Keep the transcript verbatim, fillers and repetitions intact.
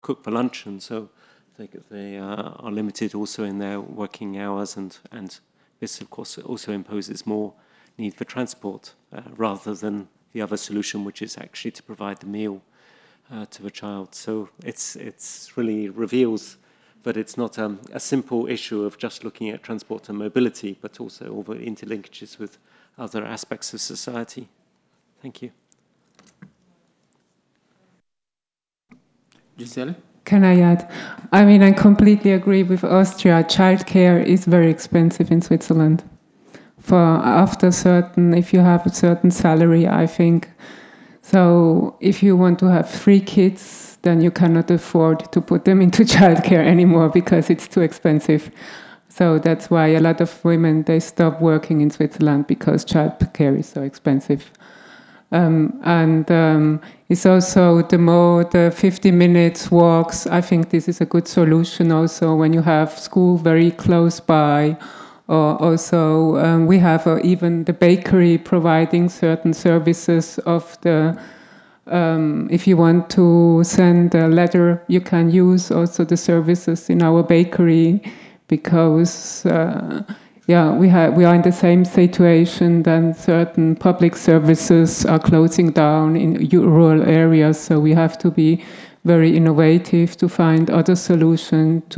cook for lunch, and so they, they uh, are limited also in their working hours, and, and this, of course, also imposes more need for transport uh, rather than the other solution, which is actually to provide the meal uh, to the child. So it's it's really reveals that it's not um, a simple issue of just looking at transport and mobility, but also all the interlinkages with other aspects of society. Thank you. Giselle? Can I add? I mean, I completely agree with Austria. Childcare is very expensive in Switzerland. For after certain, if you have a certain salary, I think. So if you want to have three kids, then you cannot afford to put them into childcare anymore because it's too expensive. So that's why a lot of women, they stop working in Switzerland because childcare is so expensive. Um, and um, it's also the more the fifty minutes walks. I think this is a good solution also when you have school very close by. Or also um, we have uh, even the bakery providing certain services of the um, if you want to send a letter, you can use also the services in our bakery because uh, yeah, we have we are in the same situation that certain public services are closing down in rural areas. So we have to be very innovative to find other solutions to